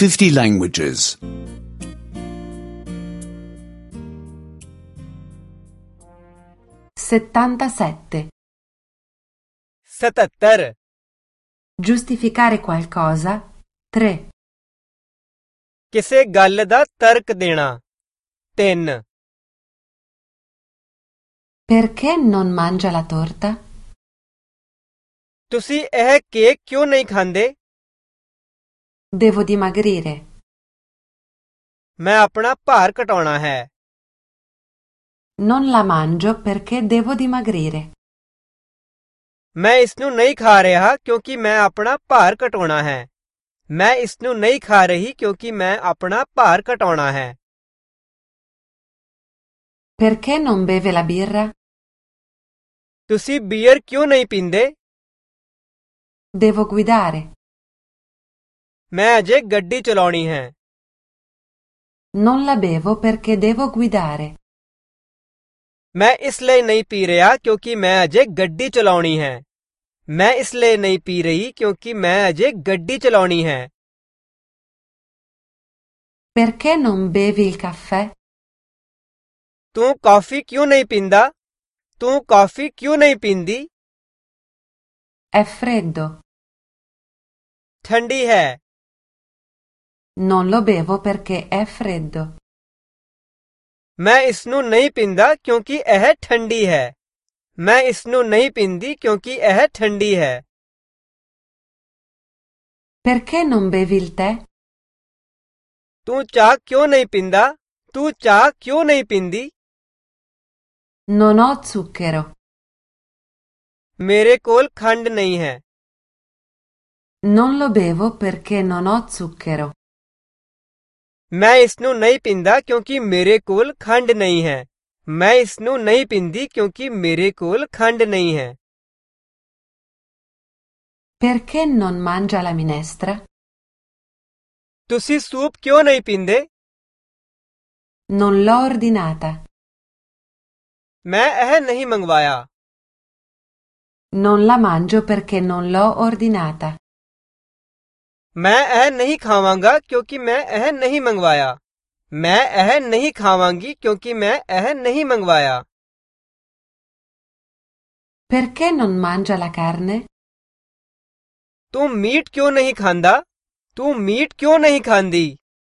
50 languages. 77. 77 Giustificare qualcosa. 3. ਕਿਸੇ ਗੱਲ ਦਾ ਤਰਕ ਦੇਣਾ 3 Perché non mangia la torta? ਤੁਸੀਂ ਇਹ ਕੇਕ ਕਿਉਂ ਨਹੀਂ ਖਾਂਦੇ? Devo dimagrire. ਮੈਂ ਆਪਣਾ ਭਾਰ ਘਟਾਉਣਾ ਹੈ। Non la mangio perché devo dimagrire. ਮੈਂ ਇਸ ਨੂੰ ਨਹੀਂ ਖਾ ਰਿਹਾ ਕਿਉਂਕਿ ਮੈਂ ਆਪਣਾ ਭਾਰ ਘਟਾਉਣਾ ਹੈ। ਮੈਂ ਇਸ ਨੂੰ ਨਹੀਂ ਖਾ ਰਹੀ ਕਿਉਂਕਿ ਮੈਂ ਆਪਣਾ ਭਾਰ ਘਟਾਉਣਾ ਹੈ। Perché non beve la birra? ਤੁਸੀਂ ਬੀਅਰ ਕਿਉਂ ਨਹੀਂ ਪੀਂਦੇ? Devo guidare. ਮੈਂ ਅਜੇ ਗੱਡੀ ਚਲਾਉਣੀ ਹੈ। Non la bevo perché devo guidare. ਮੈਂ ਇਸ ਲਈ ਨਹੀਂ ਪੀ ਰਿਹਾ ਕਿਉਂਕਿ ਮੈਂ ਅਜੇ ਗੱਡੀ ਚਲਾਉਣੀ ਹੈ। ਮੈਂ ਇਸ ਲਈ ਨਹੀਂ ਪੀ ਰਹੀ ਕਿਉਂਕਿ ਮੈਂ ਅਜੇ ਗੱਡੀ ਚਲਾਉਣੀ ਹੈ। Perché non bevi il caffè? ਤੂੰ ਕੌਫੀ ਕਿਉਂ ਨਹੀਂ ਪੀਂਦਾ? ਤੂੰ ਕੌਫੀ ਕਿਉਂ ਨਹੀਂ ਪੀਂਦੀ? È freddo. ਠੰਡੀ ਹੈ। Non lo bevo perché è freddo. ਮੈਂ ਇਸ ਨੂੰ ਨਹੀਂ ਪੀਂਦਾ ਕਿਉਂਕਿ ਇਹ ਠੰਡੀ ਹੈ। ਮੈਂ ਇਸ ਨੂੰ ਨਹੀਂ ਪੀਂਦੀ ਕਿਉਂਕਿ ਇਹ ਠੰਡੀ ਹੈ। Perché non bevi il tè? ਤੂੰ ਚਾਹ ਕਿਉਂ ਨਹੀਂ ਪੀਂਦਾ? ਤੂੰ ਚਾਹ ਕਿਉਂ ਨਹੀਂ ਪੀਂਦੀ? Non ho zucchero. ਮੇਰੇ ਕੋਲ ਖੰਡ ਨਹੀਂ ਹੈ। Non lo bevo perché non ho zucchero. ਮੈਂ ਇਸ ਨੂੰ ਨਹੀਂ ਪੀਂਦਾ ਕਿਉਂਕਿ ਮੇਰੇ ਕੋਲ ਖੰਡ ਨਹੀਂ ਹੈ। ਮੈਂ ਇਸ ਨੂੰ ਨਹੀਂ ਪੀਂਦੀ ਕਿਉਂਕਿ ਮੇਰੇ ਕੋਲ ਖੰਡ ਨਹੀਂ ਹੈ। Perché non mangia la minestra? ਤੁਸੀਂ ਸੂਪ ਕਿਉਂ ਨਹੀਂ ਪੀਂਦੇ? Non l'ho ordinata. ਮੈਂ ਇਹ ਨਹੀਂ ਮੰਗਵਾਇਆ। Non la mangio perché non l'ho ordinata. ਮੈਂ ਇਹ ਨਹੀਂ ਖਾਵਾਂਗਾ ਕਿਉਂਕਿ ਮੈਂ ਇਹ ਨਹੀਂ ਮੰਗਵਾਇਆ। ਮੈਂ ਇਹ ਨਹੀਂ ਖਾਵਾਂਗੀ ਕਿਉਂਕਿ ਮੈਂ ਇਹ ਨਹੀਂ ਮੰਗਵਾਇਆ। Perché non mangia la carne? ਤੂੰ ਮੀਟ ਕਿਉਂ ਨਹੀਂ ਖਾਂਦਾ? ਤੂੰ ਮੀਟ ਕਿਉਂ ਨਹੀਂ ਖਾਂਦੀ?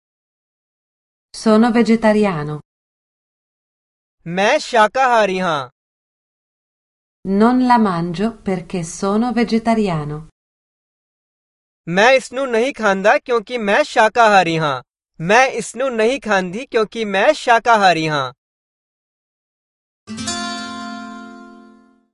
Sono vegetariano. ਮੈਂ ਸ਼ਾਕਾਹਾਰੀ ਹਾਂ। Non la mangio perché sono vegetariano. ਮੈਂ ਇਸ ਨੂੰ ਨਹੀਂ ਖਾਂਦਾ ਕਿਉਂਕਿ ਮੈਂ ਸ਼ਾਕਾਹਾਰੀ ਹਾਂ। ਮੈਂ ਇਸ ਨੂੰ ਨਹੀਂ ਖਾਂਦੀ ਕਿਉਂਕਿ ਮੈਂ ਸ਼ਾਕਾਹਾਰੀ ਹਾਂ।